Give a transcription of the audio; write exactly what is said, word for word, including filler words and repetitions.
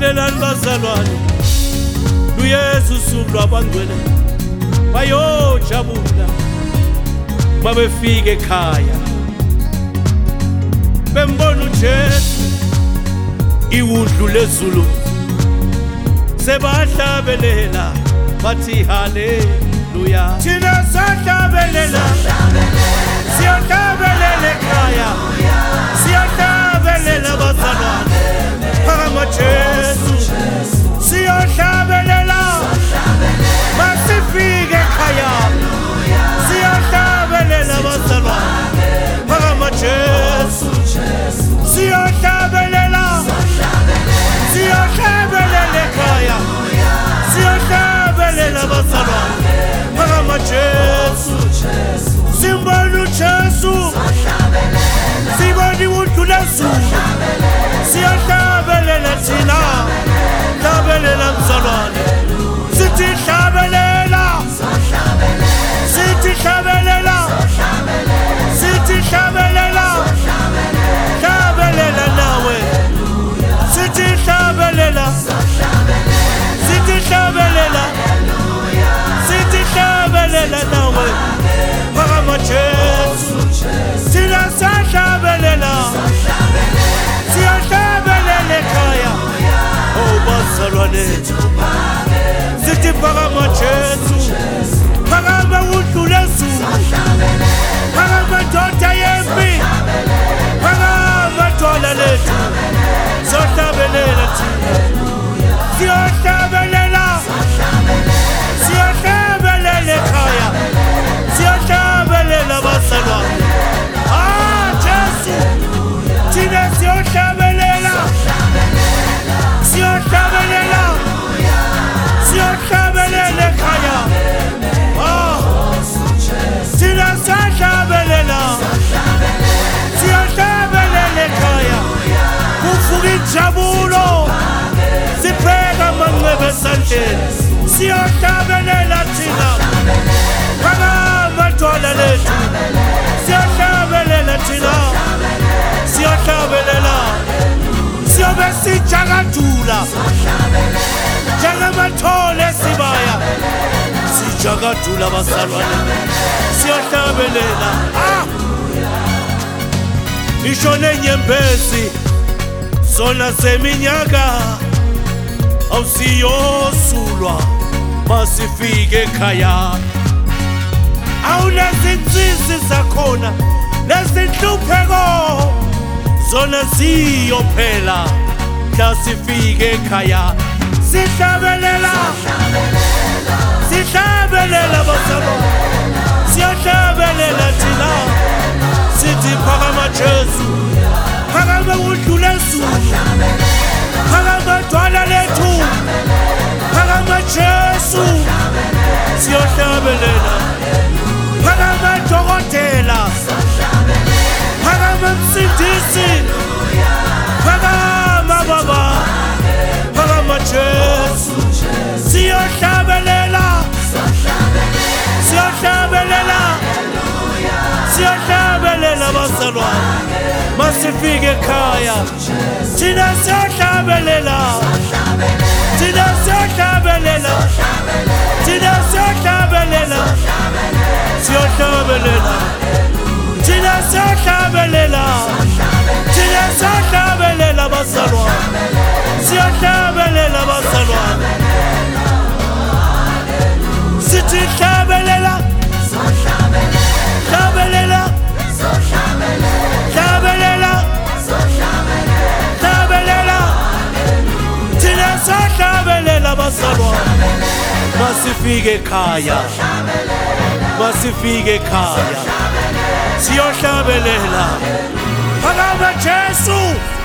lalelani bazalwane, luyesu usuku lwabangcwele bayojabula mabefika ekhaya bembona uJesu iwundlu lezulu sebahlabelela bathi haleluya. Thina sahlabelela siyahlabelela ekhaya siyahlabelela bazalwane phakama Jesu siyahlabelela masifike ekhaya siyahlabelela bazalwane phakama Jesu siyahlabelela siyahlabelela ekhaya siyahlabelela bazalwane phakama Jesu simbona uJesu sibona iwundlu lezulu siyahlabelela thina hlabelela mzalwane sithi hlabelela sithi hlabelela sithi hlabelela hlabelela nawe sithi hlabelela sithi hlabelela sithi hlabelela nawe phakama Jesu thina sahlabelela siyahlabelela ekhaya oh bazalwane sithi phakama Jesu phakama wundlu lezulu phakama ndoda yempi phakama dwala lethu siyahlabelela thina siyahlabelela siyahlabelela ekhaya siyahlabelela bazalwane ah Jesu thina siyahlabelela siyahlabelela siyahlabelela ekhaya ah thina siyahlabelela siyahlabelela ekhaya kuvuka injabulo sipheka amanxeba esandleni siyahlabelela thina phakama dwala lethu siyahlabelela thina siyahlabelela siyobe sijakadula njengamathole esibaya sijakadula bazalwane siyahlabelela ah isho nenyembezi zona seminyaka awusiyosulwa masifike ekhaya awunezinsisi zakhona nezinhlupheko zona ziyophela mhla sifike ekhaya sihlabelela sihlabelela bazalwane siyahlabelela thina sithi phakama Jesu phakama wundlu lezulu phakama dwala lethu phakama Jesu siyahlabelela phakama dokotela phakama msindisi phakama baba phakama Jesu siyahlabelela siyahlabelela siyahlabelela bazalwane masifike ekhaya thina siyahlabelela thina siyahlabelela thina siyahlabelela siyahlabelela thina siyahlabelela thina siyahlabelela bazalwane siyahlabelela bazalwane sithi hlabelela hlabelela hlabelela hlabelela thina siyahlabelela bazalwane masifike ekhaya masifike ekhaya siyohlabelela phakama Jesu